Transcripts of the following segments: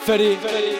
فری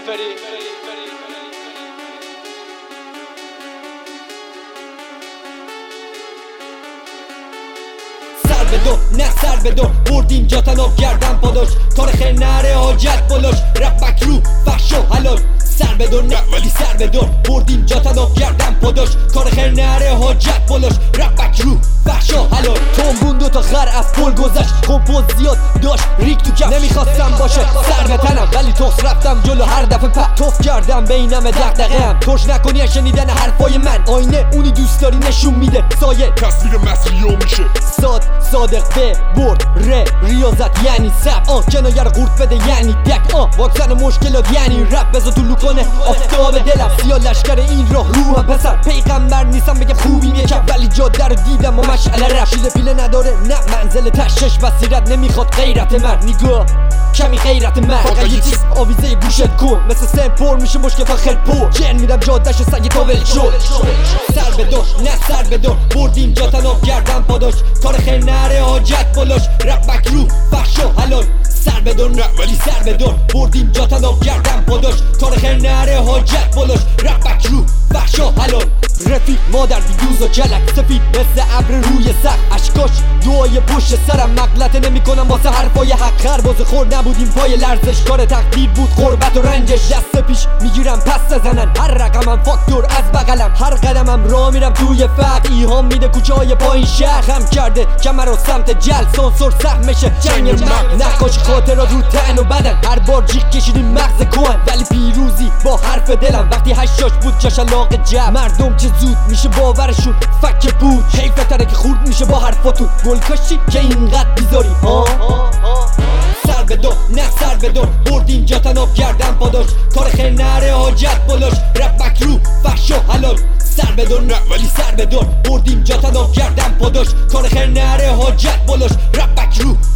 سر بدو نه سر بدو بردیم جا تناب گردن پاداش کار خیر نره حاجت بالاش رپ رو فحش و حلال سر بدو نه ولی سر بدو بردیم جا تناب گردن پاداش کار خیر نره حاجت بالاش رپ رو فحش و حلال تومبون دوتا خر از پل گذشت کمپوز زیاد داشت ریک تو کفش نمیخواستم باشه سر به تنم ولی توخ رفتم جلو هر دفعه توف کردم بینم دغدغه‌ام ترش نکنی از شنیدن حرفای من آینه اونی دوست داری نشون میده سایه تصویر مسریو میشه صادق به برد ریاضت یعنی سب کنایه رو قورت بده یعنی دک واکسن مشکلات یعنی رپ بذار تو لوکانه آفتاب دلم سیاه لشکر این راه روحم پسر پیغمبر نیستم بگم خوبیم یکم ولی جاده رو دیدم و مشعله رفت شیله پیله نداره نه منزل تشش بصیرت نمیخواد غیرت من نگاه کمی غیرت من فقط یه چیز آویزه گوشت کن مثل سن پر میشه مشکل تا خیل پر جن میدم جادهش سگ تا ول شد سر بدار نه سر بدار بردیم جا تناب گردن پاداش کار خیر نره حاجت بالاش رپ رو فحش و حلال سر بدار نه ولی سر بدار بردیم جا تناب گردن پاداش کار خیر نره حاجت بالاش رپ رو فحش و حلال رفیق مادر بیدوز و جلک سفید مثل ابر روی سقف اشکاش دعای پشت سرم مغلطه نمی کنم واسه حرفای حق خرباز خور نبودیم پای لرزش کار تقدیر بود غربت و رنجش دست پیش میگیرم پس نزنن هر رقمم فاکتور از بغلم هر قدمم راه میرم توی فقر ایهام میده کوچه های پایین شهر خم کرده کمر و سمت جل سانسور سهمشه جنگ مرد نقاش خاطرات رو تن و بدن هر بار جیغ کشیدیم مغز کهن ولی پیروزی با حرف دلم وقتی هشتاش بود جاش علاقه جب مردم چه زود میشه باورشون فک بود حیفه تره که خورد میشه با حرفاتون گل کاشی که اینقدر بیزاری سر بدو نه سر بدو بردیم جا تناب گردن پاداش کار خیر نره حاجت بالاش رپ رو فحش و حلال سر بدو نه ولی سر بدو بردیم جا تناب گردن پاداش کار خیر نره حاجت بالاش رپ رو